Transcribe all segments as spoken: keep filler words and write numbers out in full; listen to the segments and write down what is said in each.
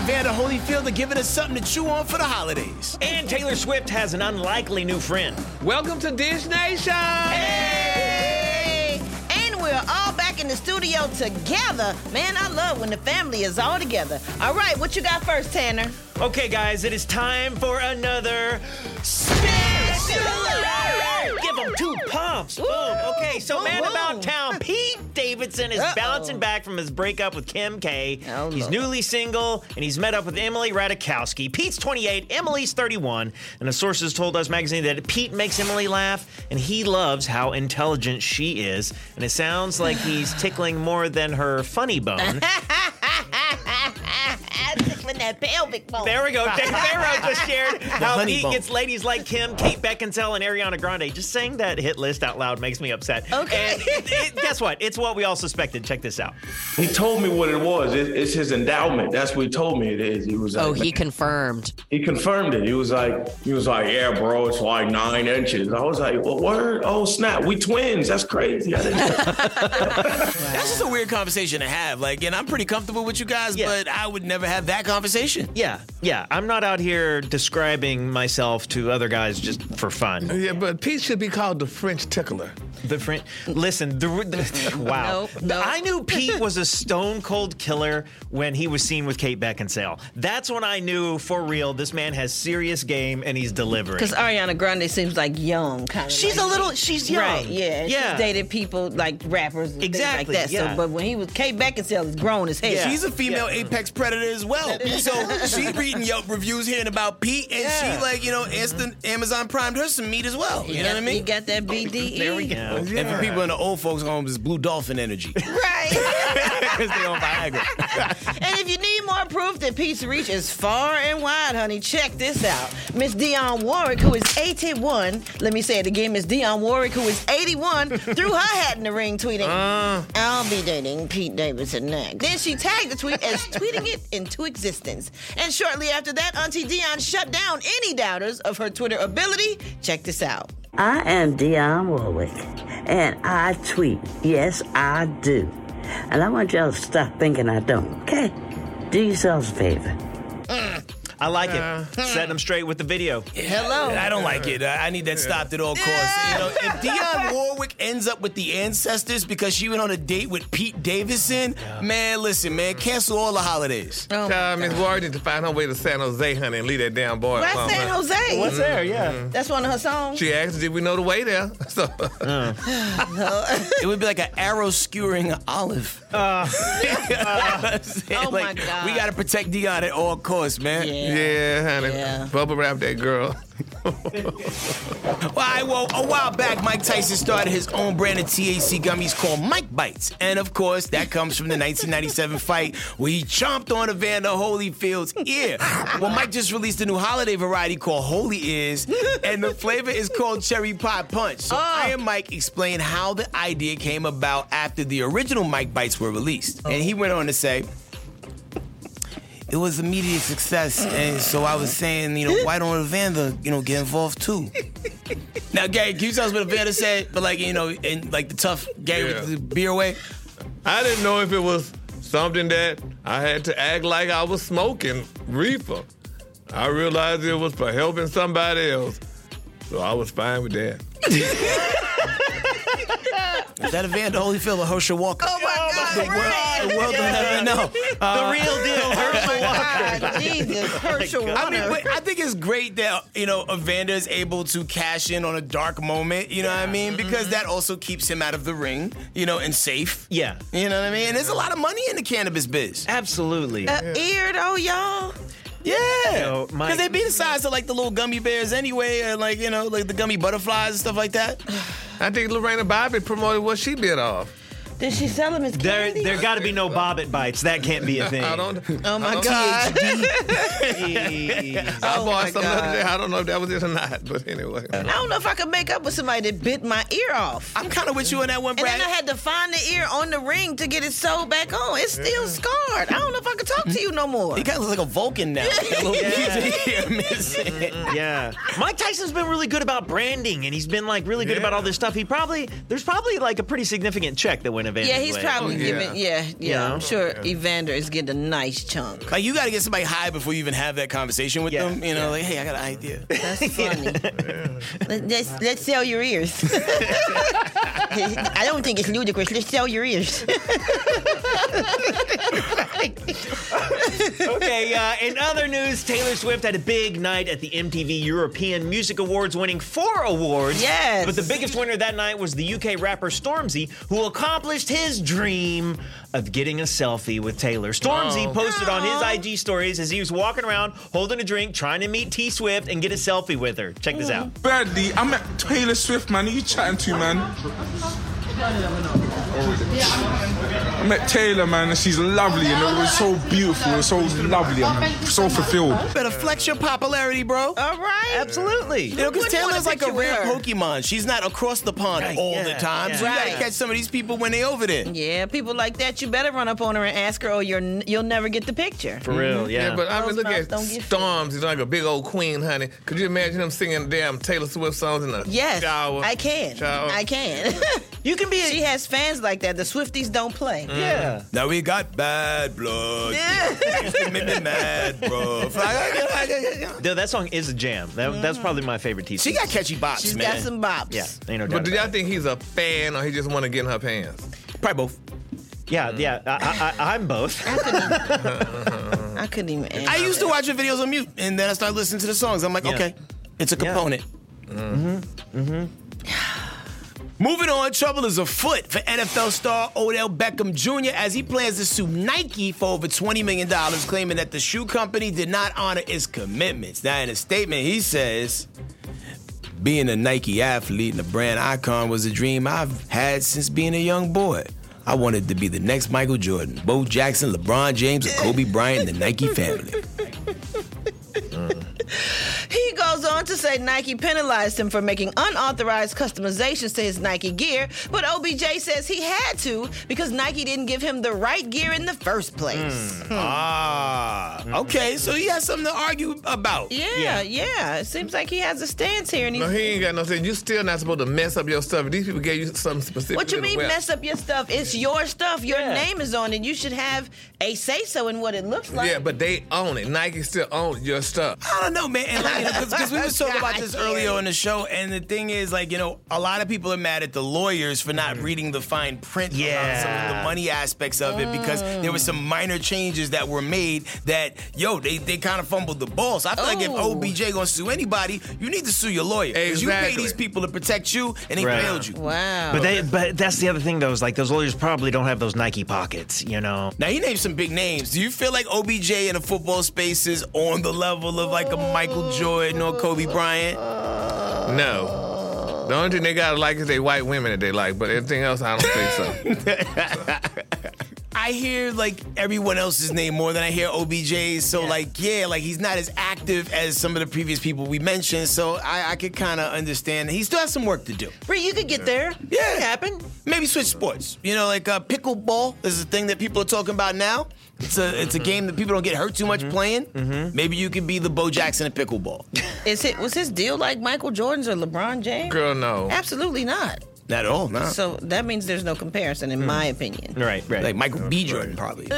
Evander Holyfield are giving us something to chew on for the holidays. And Taylor Swift has an unlikely new friend. Welcome to Dish Nation! Hey! And we're all back in the studio together. Man, I love when the family is all together. All right, what you got first, Tanner? Okay, guys, it is time for another special alert! Give them two pumps. Boom. Okay, so Boom, man boom. about town, Pete Davidson is Uh-oh. bouncing back from his breakup with Kim K. Oh, he's no. newly single, and he's met up with Emily Ratajkowski. Pete's twenty-eight, Emily's thirty-one, and the sources told Us Magazine that Pete makes Emily laugh, and he loves how intelligent she is, and it sounds like he's tickling more than her funny bone. Tickling that pelvic bone. There we go. Dan Barrow just shared how honey he bone. gets ladies like Kim, Kate Beckinsale, and Ariana Grande. Just saying that hit list out loud makes me upset. Okay. And it, it, guess what? It's what we all suspected. Check this out. He told me what it was. It, it's his endowment. That's what he told me it is. He was like, Oh, he confirmed. he confirmed it. He was like, he was like, yeah, bro, it's like nine inches. I was like, well, word? Oh, snap. We twins. That's crazy. I didn't know. That's just a weird conversation to have. Like, and I'm pretty comfortable with you guys, Yeah. but I would never have that conversation. Yeah, yeah. I'm not out here describing myself to other guys just for fun. Yeah, but Pete should be called the French tickler. The friend, listen. The, the wow. Nope, nope. I knew Pete was a stone cold killer when he was seen with Kate Beckinsale. That's when I knew for real this man has serious game and he's delivering. Because Ariana Grande seems like young, kind of. She's like, a little. She's young. Right, yeah. Yeah. She's dated people like rappers and Exactly, things like that. yeah. So, but when he was, Kate Beckinsale is grown as hell. Yeah. She's a female apex predator as well. So she reading Yelp reviews, hearing about Pete, and Yeah. she like, you know, instant Amazon primed her some meat as well. You You know got, what I mean? You got that B D E. There we go. And for people in the old folks' homes, it's Blue Dolphin energy. Right. Because they on Viagra. And if you need more proof that Pete's reach is far and wide, honey, check this out. Miss Dionne Warwick, who is eighty-one, let me say it again, Miss Dionne Warwick, who is eighty-one, threw her hat in the ring, tweeting, Uh. I'll be dating Pete Davidson next. Then she tagged the tweet as tweeting it into existence. And shortly after that, Auntie Dionne shut down any doubters of her Twitter ability. Check this out. I am Dionne Warwick, and I tweet. Yes, I do. And I want y'all to stop thinking I don't, okay? Do yourselves a favor. I like it. Setting them straight with the video. Hello. I don't like it. I I need that stopped at all costs. You know, if Dionne Warwick ends up with the ancestors because she went on a date with Pete Davidson, man, listen, man, cancel all the holidays. Oh, Uh, Miss Ward need to find her way to San Jose, honey, and leave that damn boy Where's alone. San honey. Jose? What's there? Yeah. That's one of her songs? She asked, did we know the way there? So, It would be like an arrow skewering an olive. Uh, Oh, my God. We got to protect Dionne at all costs, man. Yeah. yeah, honey. Yeah. Bubble wrap that girl. Why, well, a while back, Mike Tyson started his own brand of T H C gummies called Mike Bites. And of course, that comes from the nineteen ninety-seven fight where he chomped on Evander Holyfield's ear. Well, Mike just released a new holiday variety called Holy Ears, and the flavor is called Cherry Pie Punch. So I and Mike explained how the idea came about after the original Mike Bites were released. And he went on to say, it was immediate success, and so I was saying, you know, why don't Evander, you know, get involved too? Now, Gary, can you tell us what Evander said? But like, you know, in like the tough Gary Yeah. with the beer way. I didn't know if it was something that I had to act like I was smoking reefer. I realized it was for helping somebody else, so I was fine with that. Is that Evander Holyfield or Herschel Walker? Oh, my God, The world, right. the world will never know. The real deal. Herschel Walker. God, Jesus, Herschel I mean, Walker. but I think it's great that, you know, Evander is able to cash in on a dark moment, you know what I mean? Because that also keeps him out of the ring, you know, and safe. Yeah. You know what I mean? And there's a lot of money in the cannabis biz. Absolutely. Uh, ear though, y'all. Yeah. know, my- Because they be the size of like the little gummy bears anyway, or like, you know, like the gummy butterflies and stuff like that. I think Lorena Bobbitt promoted what she bit off. Did she sell him as There, candy? there got to be no Bobbit bites. That can't be a thing. I don't. Oh, my I don't- God. Jeez. I Oh, bought my some the other God. day. I don't know if that was it or not, but anyway. I don't know if I could make up with somebody that bit my ear off. I'm kind of with you on that one, And Brad. then I had to find the ear on the ring to get it sewed back on. It's still scarred. I don't know if I can talk to you no more. He kind of looks like a Vulcan now. That little piece of ear missing. Yeah. Mike Tyson's been really good about branding, and he's been like really good Yeah. about all this stuff. He probably, there's probably like a pretty significant check that went in Evander's Yeah, he's way. probably Yeah. giving. Yeah, yeah. You know? I'm sure Evander is getting a nice chunk. Like, you got to get somebody high before you even have that conversation with Yeah. them. You know, like, hey, I got an idea. That's funny. Let, let's let's sell your ears. I don't think it's ludicrous. Let's sell your ears. Okay, uh, in other news, Taylor Swift had a big night at the M T V European Music Awards, winning four awards. Yes. But the biggest winner that night was the U K rapper Stormzy, who accomplished his dream of getting a selfie with Taylor. Stormzy Oh. posted on his I G stories as he was walking around holding a drink, trying to meet T Swift and get a selfie with her. Check this out. Birdie, I met Taylor Swift, man. Who you chatting to, man? I met Taylor, man, and she's lovely, and it was so beautiful, it was so lovely, I'm so fulfilled. Better flex your popularity, bro. All right. Absolutely. You know, because wouldn't want Taylor's a like a picture with rare her? Pokemon. She's not across the pond Right, all yeah, the time. yeah. So you Right. gotta catch some of these people when they over there. Yeah, people like that, you better run up on her and ask her, or you're you'll never get the picture. For real, yeah. Yeah, but I mean, Those look mouths at don't get Storms. He's like a big old queen, honey. Could you imagine him singing damn Taylor Swift songs in the Yes, shower? I can. Shower. I can. you can be a, She has fans like that. The Swifties don't play. yeah. Now we got bad blood. Make me mad, bro. Dude, that song is a jam. That, That's probably my favorite T She Swift. got catchy bops, She's man. got some bops. Yeah, ain't no doubt. But do about y'all think he's a fan or he just want to get in her pants? Probably both. it. Yeah, yeah. I, I, I'm both. I couldn't even answer. I used to watch her videos on mute, and then I started listening to the songs. I'm like, Yeah. okay, it's a Yeah. component. Moving on, trouble is afoot for N F L star Odell Beckham Junior as he plans to sue Nike for over twenty million dollars, claiming that the shoe company did not honor its commitments. Now, in a statement, he says, being a Nike athlete and a brand icon was a dream I've had since being a young boy. I wanted to be the next Michael Jordan, Bo Jackson, LeBron James, and Kobe Bryant, and the Nike family. He goes on to say Nike penalized him for making unauthorized customizations to his Nike gear, but O B J says he had to because Nike didn't give him the right gear in the first place. Ah, okay, so he has something to argue about. Yeah, yeah, It seems like he has a stance here. And No, he's, he ain't got no sense. You still not supposed to mess up your stuff. These people gave you something specific. what you to the mean wear. mess up your stuff? It's your stuff. Your Yeah. name is on it. You should have a say-so in what it looks like. Yeah, but they own it. Nike still owns your stuff. I don't know, man. Because we was talking about this God, earlier yeah. on the show, and the thing is, like, you know, a lot of people are mad at the lawyers for not reading the fine print Yeah. around some of the money aspects of it, because there were some minor changes that were made that, yo, they, they kind of fumbled the ball. So I feel like if Oh. O B J gonna sue anybody, you need to sue your lawyer. Because you pay Exactly. these people to protect you, and they Right. failed you. Wow. But they, but that's the other thing though, is like those lawyers probably don't have those Nike pockets, you know. Now, he named some big names. Do you feel like O B J in the football space is on the level of like a Michael Jordan or Kobe Bryant? No. The only thing they gotta like is they white women that they like, but everything else, I don't think so. I hear like everyone else's name more than I hear O B J's. So like, yeah, like he's not as active as some of the previous people we mentioned. So I, I could kind of understand. He still has some work to do. Bree, you could get there. Yeah. It happened. Maybe switch sports. You know, like uh, pickleball is a thing that people are talking about now. It's a it's a game that people don't get hurt too much playing. Maybe you could be the Bo Jackson of pickleball. Is it was his deal like Michael Jordan's or LeBron James? Girl, no. Absolutely not. Not at all, no. So that means there's no comparison, in my opinion. Right, right. Like Michael B. Jordan, probably.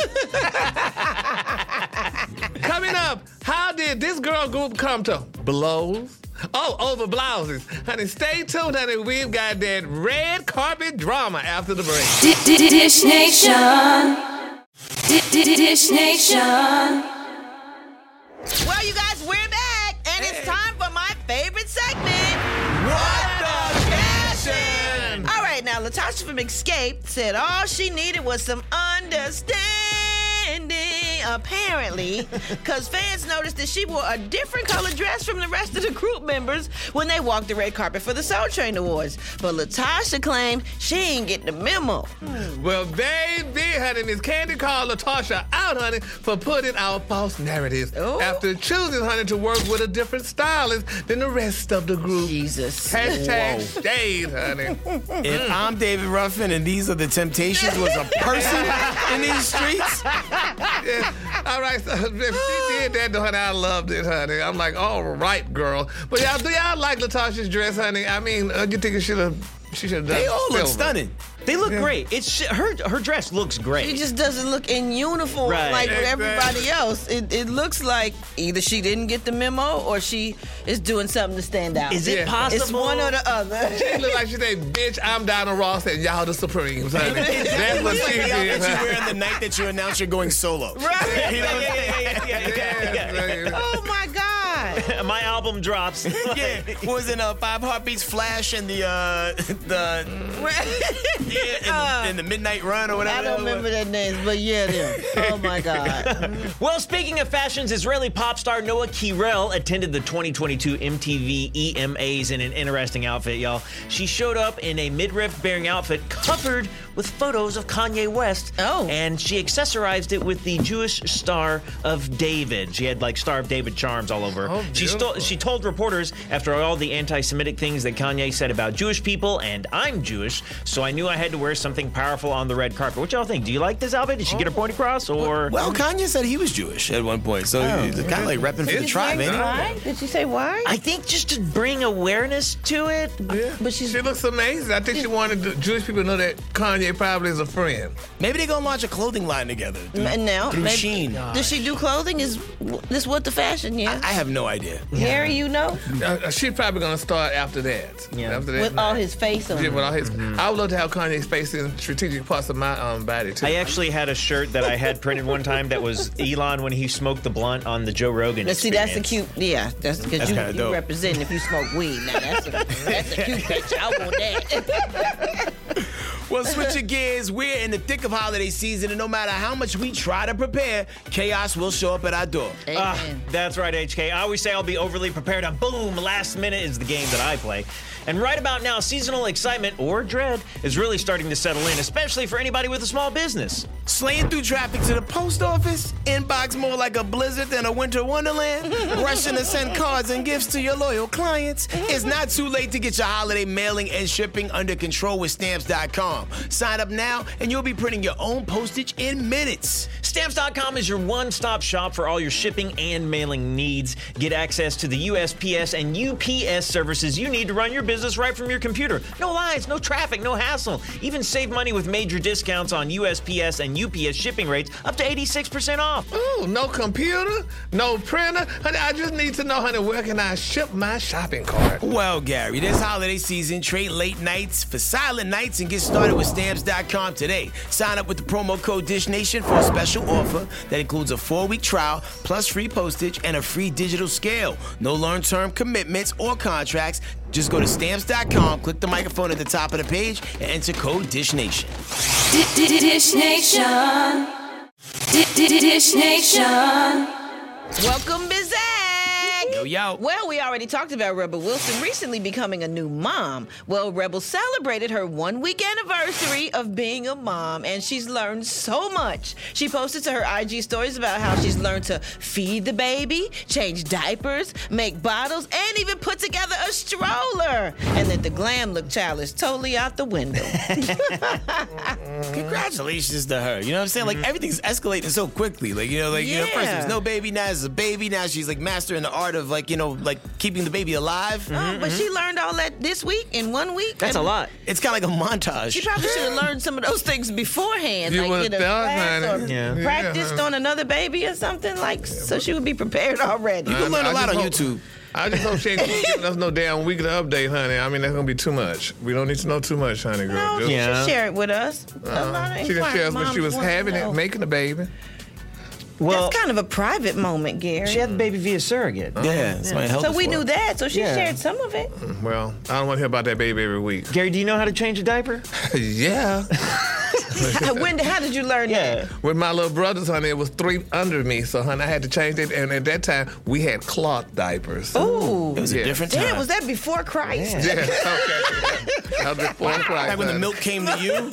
Coming up, how did this girl group come to blows? Oh, over blouses. Honey, stay tuned, honey. We've got that red carpet drama after the break. Dish Nation. Dish Nation. Well, you guys, we're back, and it's time for my favorite segment. What the passion? All right, now Latasha from Escape said all she needed was some understanding, apparently, because fans noticed that she wore a different color dress from the rest of the group members when they walked the red carpet for the Soul Train Awards. But Latasha claimed she ain't getting the memo. Well, baby, honey, Miss Candy called Latasha out, honey, for putting out false narratives Oh. after choosing, honey, to work with a different stylist than the rest of the group. Jesus. Hashtag shade, honey. If I'm David Ruffin and these are the Temptations was a person in these streets, Yeah. All right, so if she did that, honey, I loved it, honey. I'm like, all right, girl. But y'all, do y'all like Latasha's dress, honey? I mean, uh, you think it should have, she should have done they all look silver. stunning. They look great. It's her her dress looks great. She just doesn't look in uniform Right. like Exactly. everybody else. It, it looks like either she didn't get the memo or she is doing something to stand out. Is it Yeah. possible? It's one or the other. She look like she say, bitch, I'm Donna Ross and y'all the Supremes, honey. That's what Like she the did. outfit you wear on the night that you announce you're going solo. Right. You know what I'm saying? yeah, yeah, yeah, yeah, yeah, yeah. Oh my God. My album drops. Yeah, what was in uh, Five Heartbeats, Flash, and the uh, the yeah, in, in the Midnight Run or whatever. I don't remember their names, but yeah, them. Oh my God. Well, speaking of fashions, Israeli pop star Noah Kirel attended the twenty twenty-two M T V E M As in an interesting outfit, y'all. She showed up in a midriff-bearing outfit covered with photos of Kanye West. Oh. And she accessorized it with the Jewish Star of David. She had like Star of David charms all over. Oh, she, sto- beautiful. she told reporters after all the anti-Semitic things that Kanye said about Jewish people, and I'm Jewish, so I knew I had to wear something powerful on the red carpet. What y'all think? Do you like this outfit? Did she get her point across, or? Well, Kanye said he was Jewish at one point, so he's kind of like repping for the It's tribe, ain't he? Why? Did she say why? I think just to bring awareness to it. Yeah. But she's- she looks amazing. I think she wanted the Jewish people to know that Kanye probably is a friend. Maybe they're gonna launch a clothing line together. Through, And now, through maybe- Shein. Does she do clothing? Is this what the fashion? Yeah. I have no idea. Gary, you know, Uh, she's probably gonna start after that. Yeah. After that. with all his face on. Yeah, with all his. Mm-hmm. I would love to have Kanye's face in strategic parts of my um, body too. I actually had a shirt that I had printed one time that was Elon when he smoked the blunt on the Joe Rogan. Now, see, that's a Experience. cute. Yeah, that's because you, kinda you dope. represent if you smoke weed. Now that's a, that's a cute picture. I want that. Well, switching gears, we're in the thick of holiday season, and no matter how much we try to prepare, chaos will show up at our door. Ah, Amen. that's right, H K. I always say I'll be overly prepared, and boom, last minute is the game that I play. And right about now, seasonal excitement or dread is really starting to settle in, especially for anybody with a small business. Slaying through traffic to the post office, inbox more like a blizzard than a winter wonderland, rushing to send cards and gifts to your loyal clients. It's not too late to get your holiday mailing and shipping under control with stamps dot com. Sign up now, and you'll be printing your own postage in minutes. Stamps dot com is your one-stop shop for all your shipping and mailing needs. Get access to the U S P S and U P S services you need to run your business right from your computer. No lines, no traffic, no hassle. Even save money with major discounts on U S P S and U P S shipping rates up to eighty-six percent off. Ooh, no computer, no printer. Honey, I just need to know, honey, where can I ship my shopping cart? Well, Gary, this holiday season, trade late nights for silent nights and get started with stamps dot com today. Sign up with the promo code DishNation for a special offer that includes a four-week trial plus free postage and a free digital scale. No long-term commitments or contracts. Just go to stamps dot com, click the microphone at the top of the page, and enter code DishNation. Dish Nation. Dish Nation. Welcome, Miz Zag. Yo, yo. Well, we already talked about Rebel Wilson recently becoming a new mom. Well, Rebel celebrated her one-week anniversary of being a mom, and she's learned so much. She posted to her I G stories about how she's learned to feed the baby, change diapers, make bottles, and even put together a stroller. And that the glam look child is totally out the window. Congratulations to her. You know what I'm saying? Like, everything's escalating so quickly. Like, you know, like, you know, first Yeah. there's no baby, now there's a baby. Now she's, like, mastering the art of, like, you know, like, keeping the baby alive. Oh, but she learned all that this week in one week. That's a And lot. It's kind of like a montage. She probably should have learned some of those things beforehand, You like would've get a thought, class honey. or Yeah. practiced Yeah. on another baby or something, like so she would be prepared already. You can learn a I lot just on hope- YouTube. I just hope she ain't giving us no damn weekly update, honey. I mean, that's gonna be too much. We don't need to know too much, honey, girl. No, Just- she Yeah. should share it with us. A lot of she didn't inquiring share us when she moms was want to having know. it, making the baby. Well, That's kind of a private moment, Gary. she had the baby via surrogate. Yeah, somebody help so her we for knew it. that, so she Yeah. shared some of it. Well, I don't want to hear about that baby every week. Gary, do you know how to change a diaper? Yeah. when? How did you learn that? With my little brothers, honey, it was three under me, so honey, I had to change it. And at that time, we had cloth diapers. Ooh. It was Yeah. a different time. Damn, was that before Christ? Yeah, okay. That was before Christ, Like when the honey. milk came to you.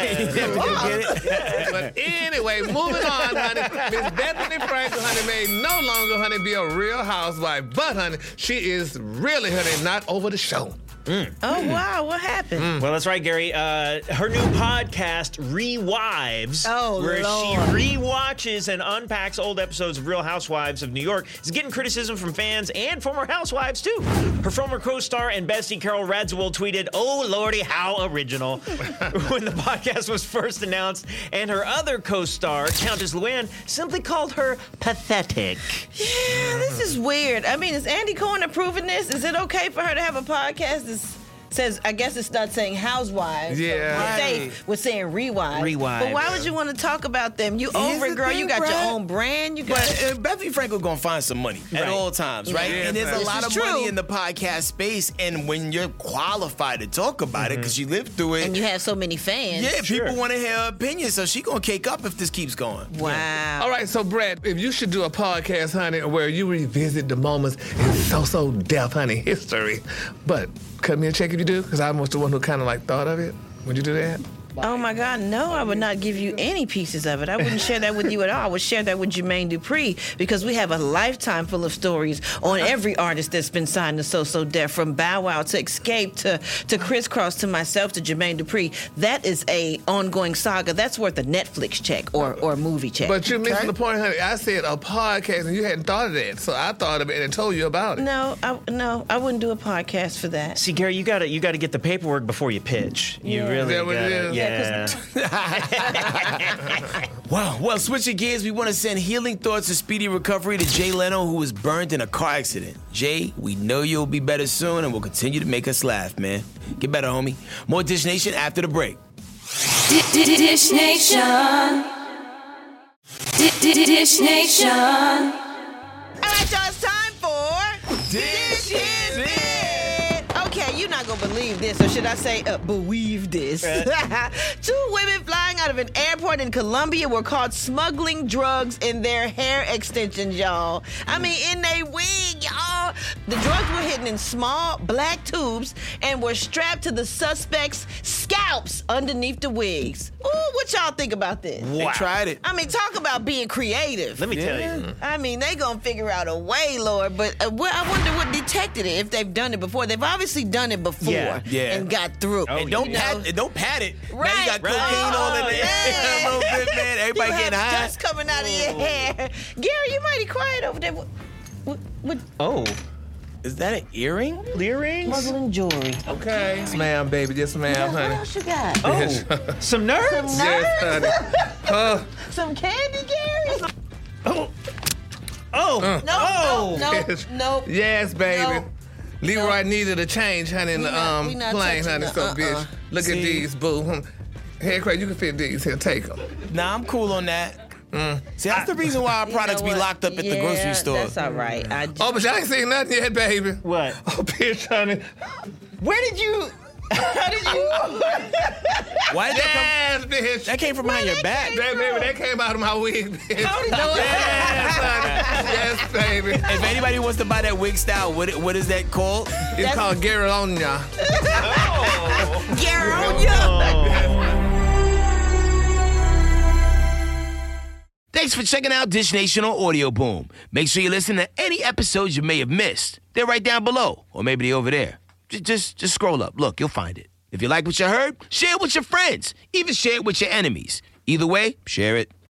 Yeah. But anyway, moving on, honey. Miss Bethany Frankel, honey, may no longer, honey, be a real housewife. But, honey, she is really, honey, not over the show. Mm. Oh, wow. What happened? Mm. Well, that's right, Gary. Uh, her new podcast, Rewives, oh, where Lord. she rewatches and unpacks old episodes of Real Housewives of New York, is getting criticism from fans and former housewives, too. Her former co-star and bestie, Carol Radziwill, tweeted, "Oh, Lordy, how original," when the podcast was first announced, and her other co-star, Countess Luann, simply called her pathetic. Yeah, this is weird. I mean, is Andy Cohen approving this? Is it okay for her to have a podcast that says, I guess it's not saying housewives. Yeah. We're, Right. safe. We're saying rewives. Rewives. But why would you want to talk about them? You Here's over it, the girl. thing, You got Brad. your own brand. You got. But uh, Bethany Frankel gonna find some money Right. at all times, right? Yeah, and there's a this lot is of true. money in the podcast space, and when you're qualified to talk about it because you lived through it, And you have so many fans. yeah, Sure. people want to hear her opinion, so she gonna cake up if this keeps going. Wow. All right, so Brett, if you should do a podcast, honey, where you revisit the moments in so-so death, honey, history, but cut me a check if you do, because I was the one who kind of like thought of it. Would you do that? Oh my God, no, I would not give you any pieces of it. I wouldn't share that with you at all. I would share that with Jermaine Dupri because we have a lifetime full of stories on every artist that's been signed to So So Def, from Bow Wow to Escape to, to Crisscross to myself to Jermaine Dupri. That is a ongoing saga. That's worth a Netflix check or, or a movie check. But you're missing the point, honey. I said a podcast, and you hadn't thought of that, so I thought of it and told you about it. no, I, no, I wouldn't do a podcast for that. See, Gary, you gotta you gotta get the paperwork before you pitch. You Yeah. really Is that what it gotta, is? yeah. Wow. Well, switching gears, we want to send healing thoughts and speedy recovery to Jay Leno, who was burned in a car accident. Jay, we know you'll be better soon, and will continue to make us laugh, man. Get better, homie. More Dish Nation after the break. Dish Nation. Dish Nation. All right, y'all, it's time for Dish is It. Okay, you're not gonna believe this, or should I say, uh, believe this? Two women flying out of an airport in Colombia were caught smuggling drugs in their hair extensions, y'all. I mean, in their wig, y'all. The drugs were hidden in small black tubes and were strapped to the suspects' scalps underneath the wigs. Ooh, what y'all think about this? They tried it. I mean, talk about being creative. Let me tell you. I mean, they gonna figure out a way, Lord. But uh, well, I wonder what detected it if they've done it before. They've obviously done it before Yeah, yeah. and got through. Oh, And don't You know? pat, and don't pat it. Now Right, you got right. cocaine all in Oh, there man. a little bit, man. Everybody you getting have high. dust coming out of your hair. Gary, you mighty quiet over there. What, what, what Oh, Is that an earring? earrings? smuggling jewelry? Okay. Yes, ma'am, baby. Yes, ma'am, What honey. else you got? Oh, some nerds? Yes, honey. Uh, Some candy, Gary? Oh, oh, Uh. No, oh. no, yes. no, no. Yes, baby. No. Leroy needed a change, honey, in We the not- um we not plane, touching honey. the- So, uh-uh. bitch, look at See? these, boo. Hmm. Here, Craig, you can fit these. Here, take them. Nah, I'm cool on that. See, that's the reason why our You products know be what? locked up at the Yeah, grocery store. That's all right. I just, Oh, but y'all ain't seen nothing yet, baby. What? Oh, bitch, honey. where did you? How did you? Why did that Yes, bitch. come? That came from behind your back. That, baby, that came out of my wig, bitch. How did you? Yes, honey. Yes, baby. If anybody wants to buy that wig style, what what is that called? It's called Garonia. Gary on you. Thanks for checking out Dish Nation on Audio Boom. Make sure you listen to any episodes you may have missed. They're right down below, or maybe they're over there. Just, just, just scroll up. Look, you'll find it. If you like what you heard, share it with your friends. Even share it with your enemies. Either way, share it.